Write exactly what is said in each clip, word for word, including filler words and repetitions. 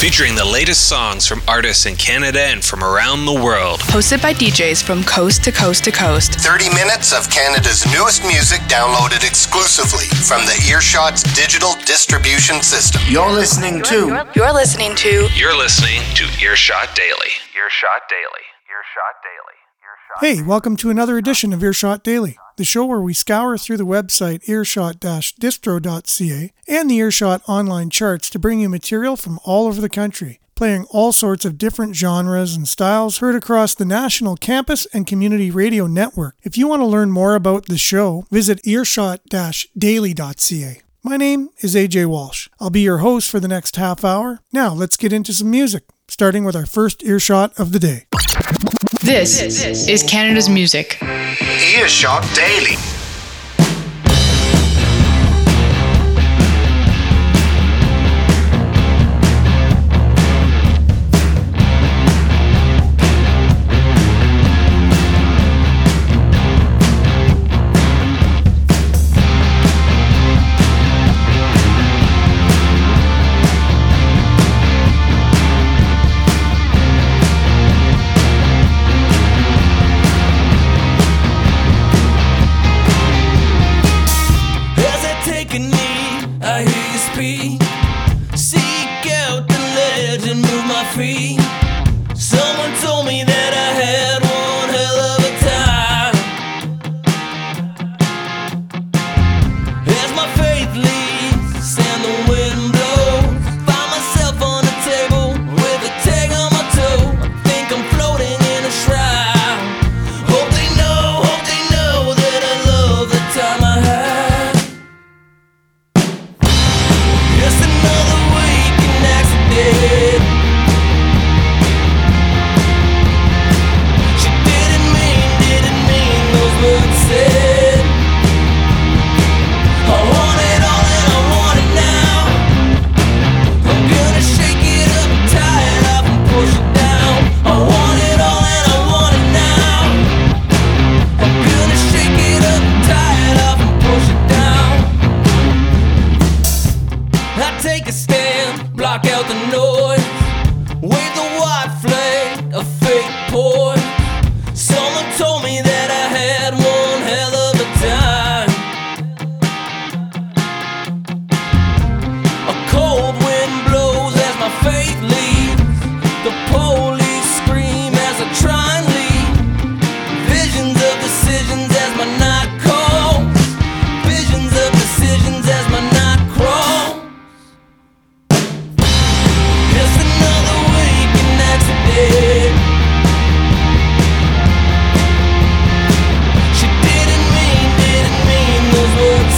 featuring the latest songs from artists in Canada and from around the world. Hosted by D Js from coast to coast to coast. thirty minutes of Canada's newest music downloaded exclusively from the Earshot's digital distribution system. You're listening to... You're listening to... You're listening to Earshot Daily. Earshot Daily. Earshot Daily. Hey, welcome to another edition of Earshot Daily, the show where we scour through the website earshot dash distro dot c a and the Earshot online charts to bring you material from all over the country, playing all sorts of different genres and styles heard across the national campus and community radio network. If you want to learn more about the show, visit earshot dash daily dot c a. My name is A J Walsh. I'll be your host for the next half hour. Now, let's get into some music, starting with our first earshot of the day. This is Canada's music. Earshot Daily.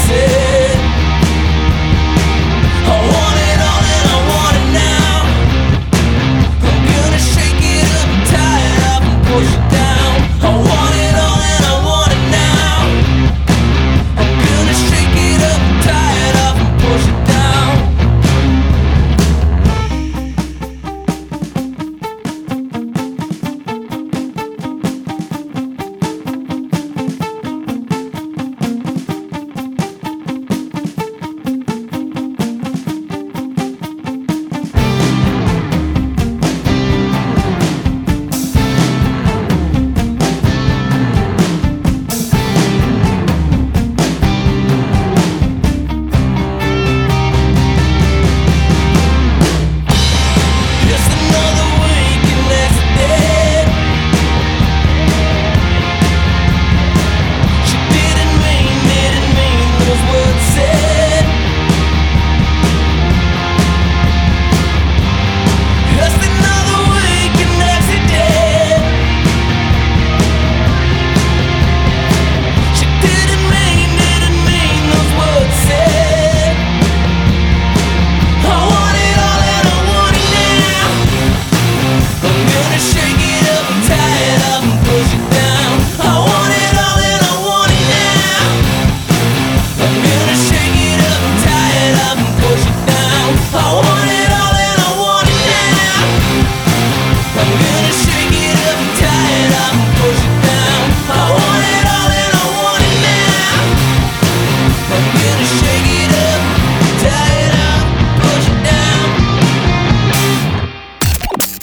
I want it all and I want it now.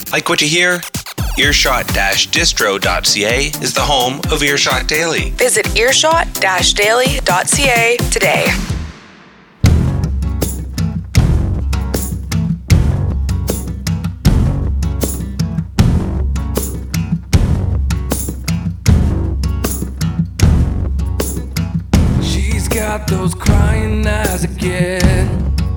Like what you hear? earshot dash distro dot c a is the home of Earshot Daily. Visit earshot dash daily dot c a today. She's got those crying eyes again.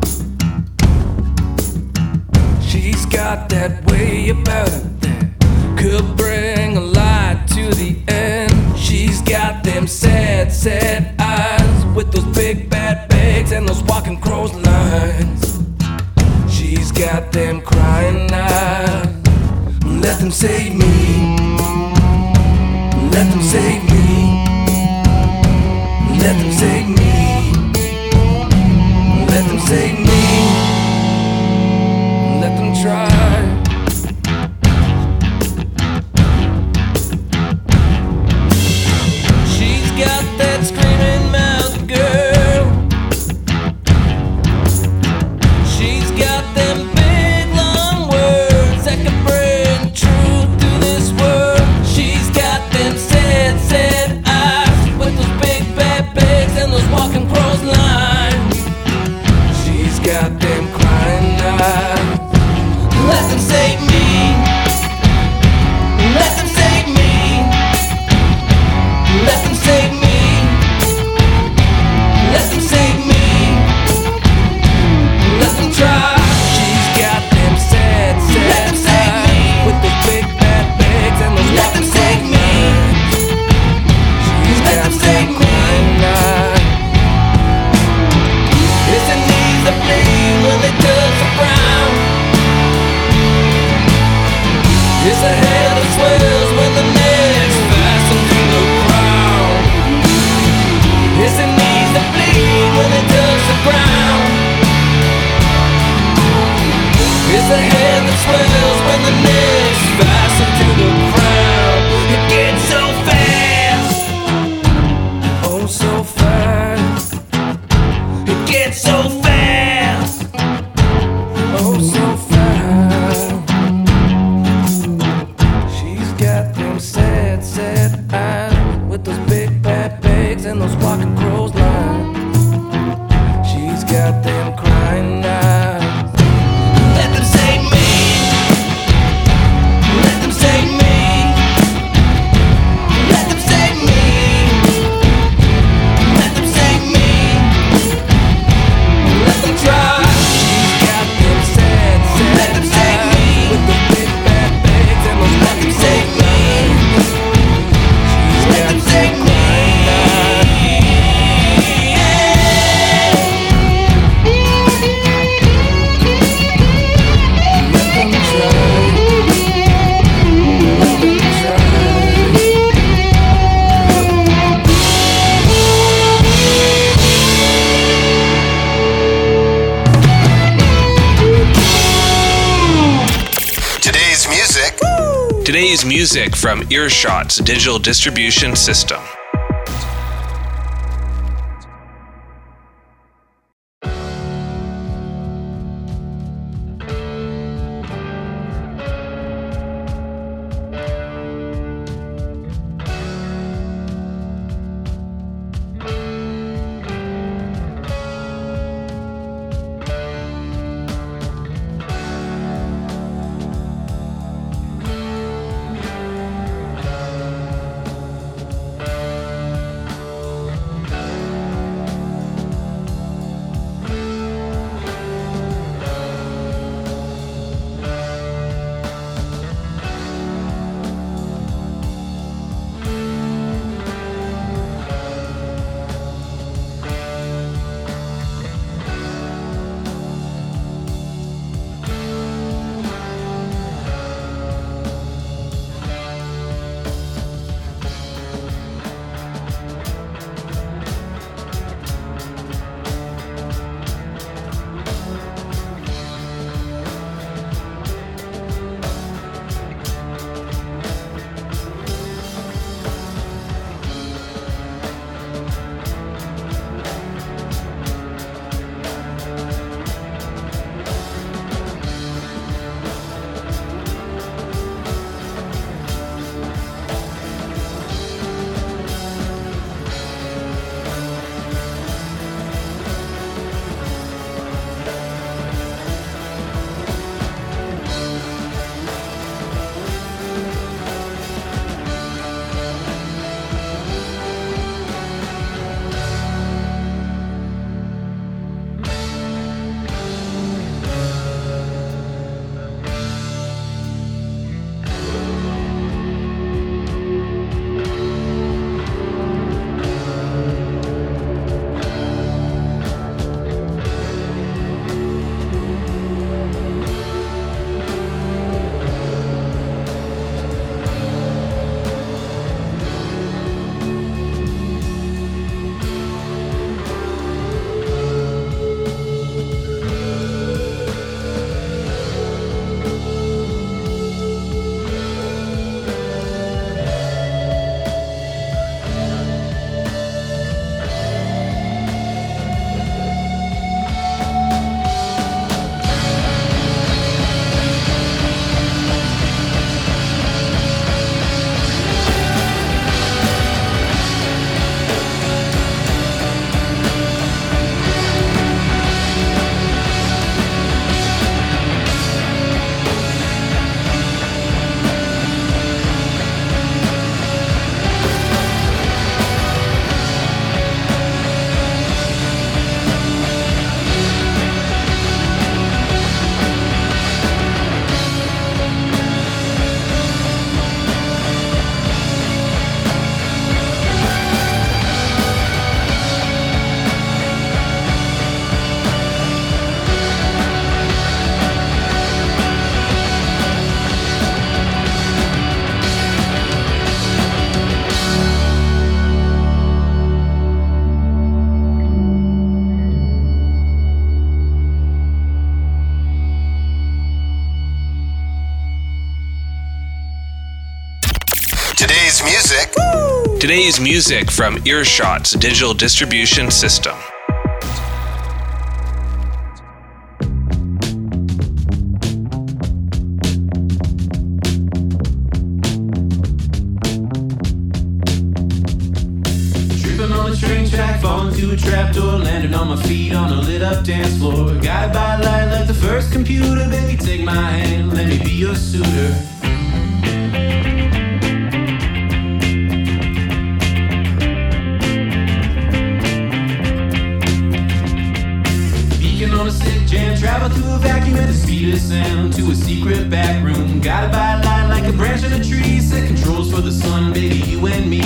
She's got that way about her that could bring a light to the end. She's got them sad, sad eyes with those big bad bags and those walking crow's lines. She's got them crying eyes. Let them save me. Let them save me. Let them save me. Let them save me. Let them try. She's got that screaming mouth, girl. She's got them big long words that can bring truth to this world. She's got them sad, sad eyes with those big bad bags and those walking crow's lines. She's got them crying eyes. Let them save me. Let them save me. Let them save me. Let them save me. Let them try. She's got them sad, sad eyes with those big bad bags and those walking crow's lines. She's got them crying eyes. It's the knees that bleed when they touch the ground. It's a head that swells when the neck's fastened to the ground. It's the knees that bleed when they touch the ground. It's a head that swells when the neck's fastened to the ground. It gets so fast, oh so fast. It gets so fast, oh so fast. She's got them sad, sad eyes with those big bad bags and those walking crow's lines. She's got them crying eyes. Let them save me. Let them save me. Let them save me. Let them save me. Let them try. She's got them sad, sad Let them save me. With the big bad bags and those let them save me. She's Let them save me. Let them try. Let them try. Today's music. Today's music from Earshot's digital distribution system. Today's music from Earshot's digital distribution system. Train track, falling to a trapdoor, landing on my feet on a lit up dance floor. Guided by light like the first computer, baby, take my hand, let me be your suitor. Beacon on a sick jam, travel through a vacuum at the speed of sound to a secret back room. Guided by light like a branch on a tree, set controls for the sun, baby, you and me.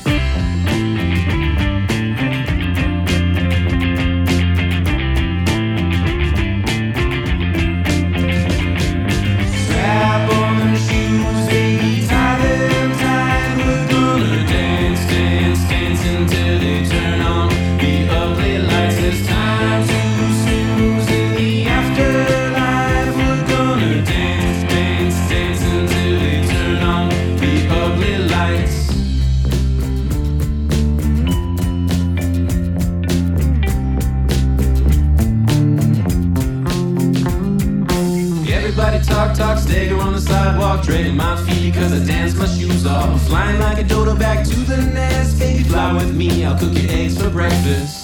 Talk, talk, stagger on the sidewalk, dragging my feet cause I dance my shoes off. Flying like a dodo back to the nest, baby, fly with me, I'll cook your eggs for breakfast.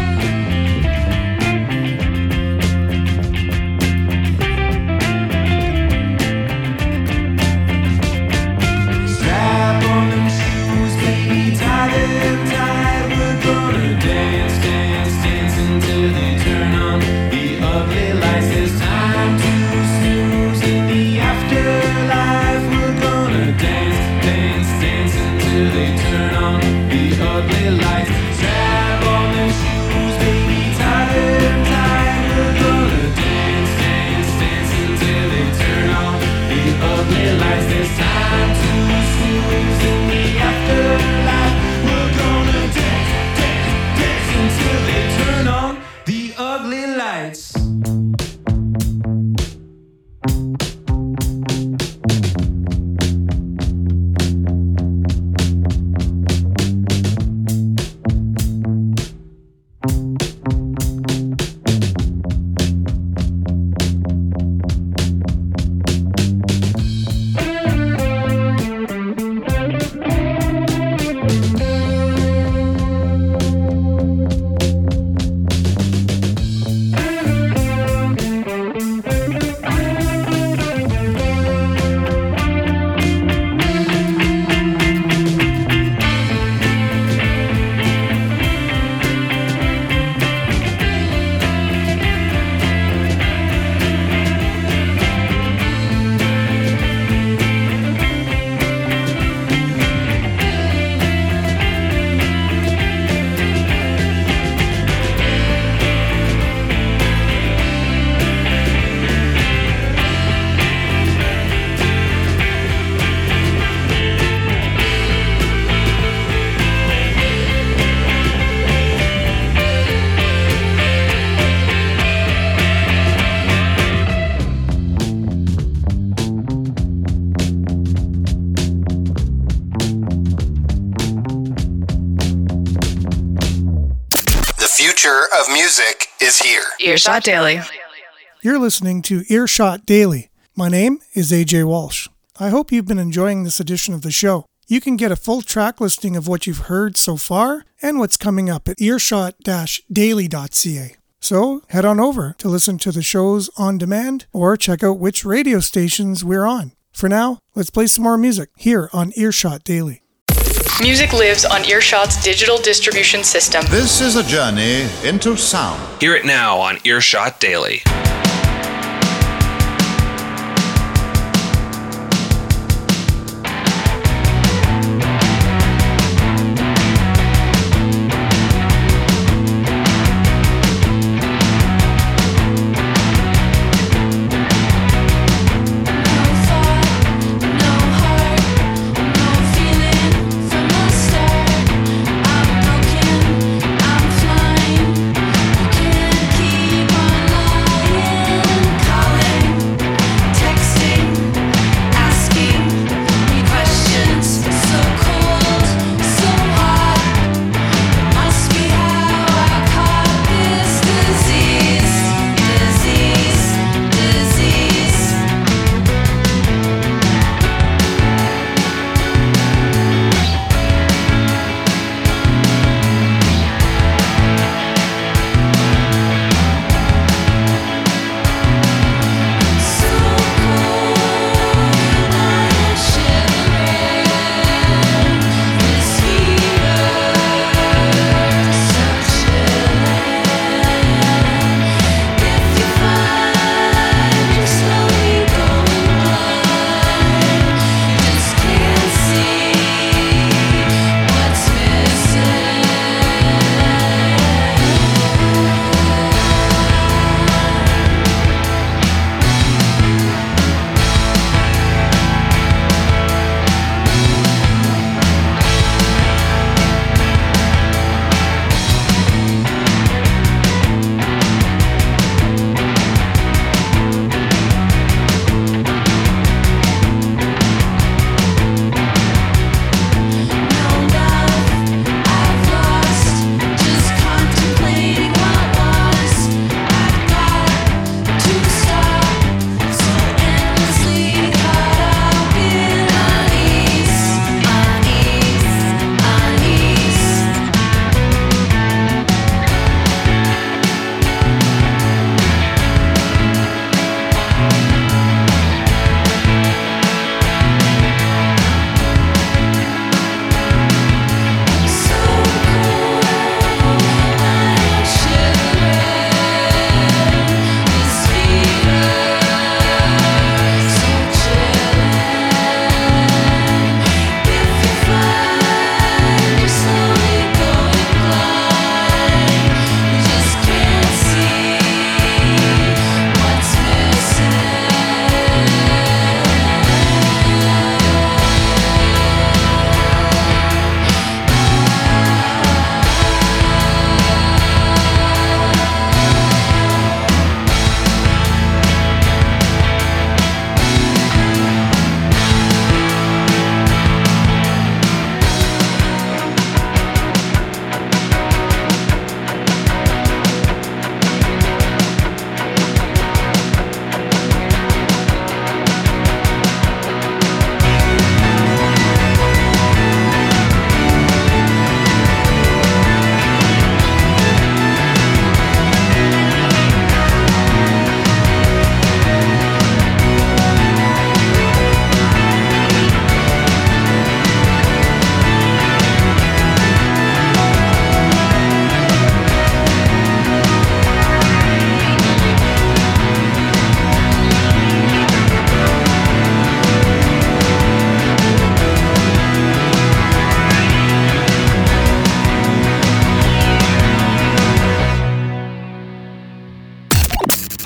Strap on them shoes, baby, tie them tight. We're gonna dance, dance, dance until they turn on the ugly lights. There's time to snooze in the afterlife. We're gonna dance, dance, dance until they turn on the ugly lights. Strap on them shoes, baby, tie them tight. We're gonna dance, dance, dance until they turn on the ugly lights. There's time to snooze in the afterlife. We're gonna dance, dance, dance until they turn on the ugly lights. Of music is here. Earshot Daily. You're listening to Earshot Daily. My name is A J Walsh. I hope you've been enjoying this edition of the show. You can get a full track listing of what you've heard so far and what's coming up at earshot dash daily dot c a. So head on over to listen to the shows on demand or check out which radio stations we're on. For now, let's play some more music here on Earshot Daily. Music lives on Earshot's digital distribution system. This is a journey into sound. Hear it now on Earshot Daily. I'm flying, you can't keep on lying.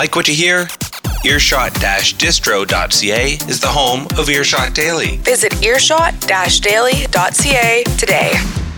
Like what you hear? earshot dash distro dot c a is the home of Earshot Daily. Visit earshot dash daily dot c a today.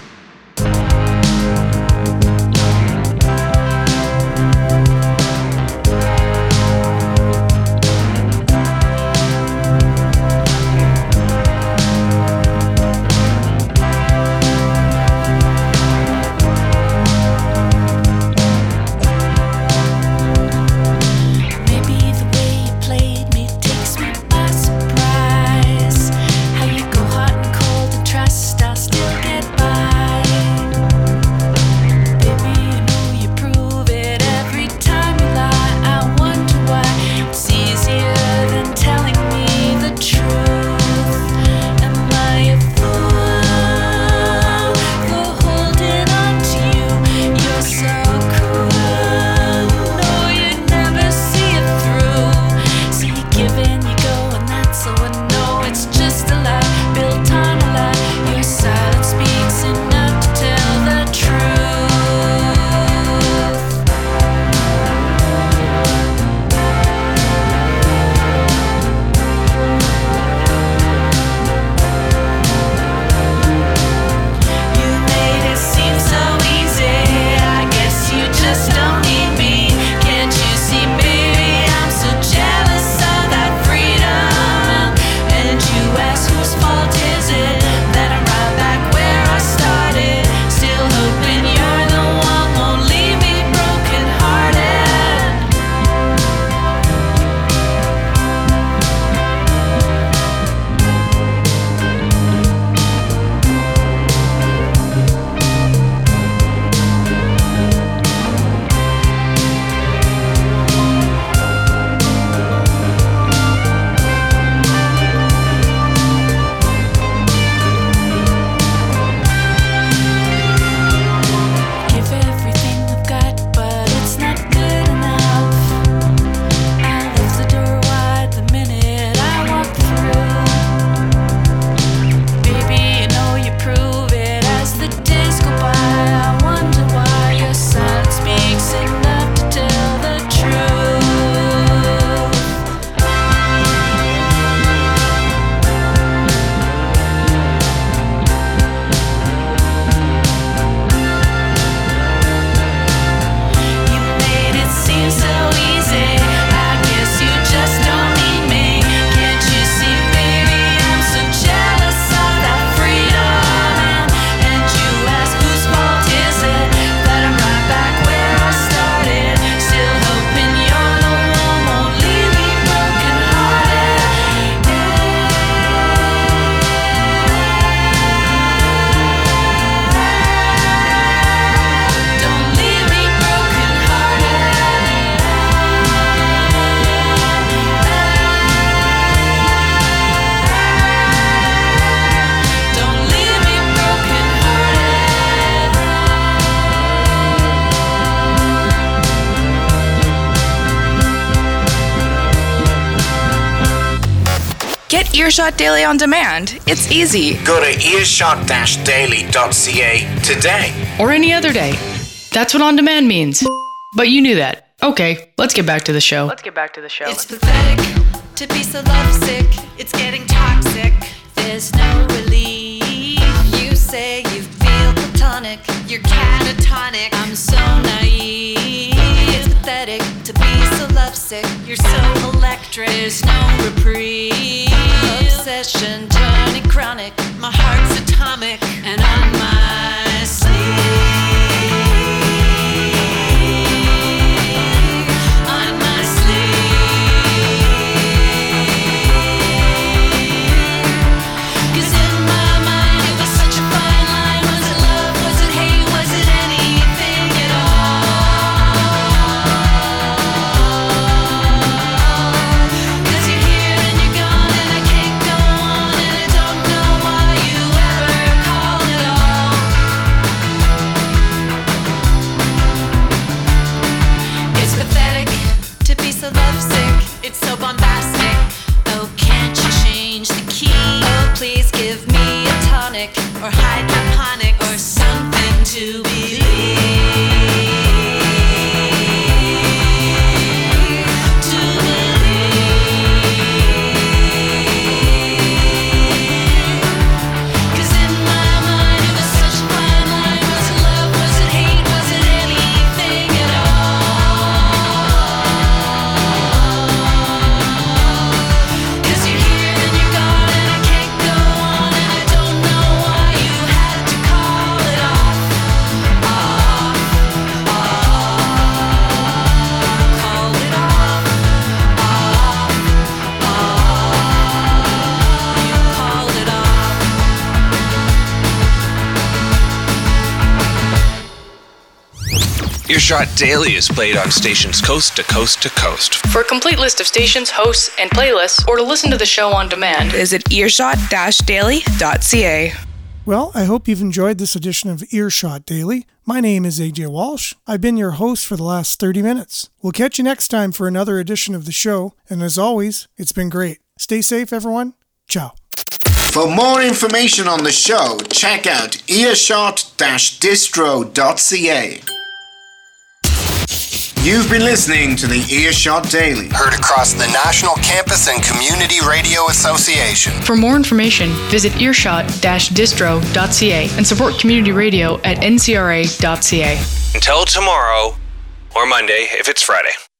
Get Earshot Daily on demand. It's easy. Go to earshot dash daily dot c a today. Or any other day. That's what on demand means. But you knew that. Okay, let's get back to the show. Let's get back to the show. It's pathetic to be so lovesick. It's getting toxic. There's no relief. You say you feel platonic. You're catatonic. I'm so naive. It's pathetic to be so lovesick. You're so electric. There's no reprieve. Obsession turning chronic. My heart's atomic. And on my sleeve. Earshot Daily is played on stations coast to coast to coast. For a complete list of stations, hosts, and playlists, or to listen to the show on demand, visit earshot dash daily dot c a. Well, I hope you've enjoyed this edition of Earshot Daily. My name is A J Walsh. I've been your host for the last thirty minutes. We'll catch you next time for another edition of the show. And as always, it's been great. Stay safe, everyone. Ciao. For more information on the show, check out earshot dash distro dot c a. You've been listening to the Earshot Daily. Heard across the National Campus and Community Radio Association. For more information, visit earshot dash distro dot c a and support community radio at n c r a dot c a. Until tomorrow, or Monday if it's Friday.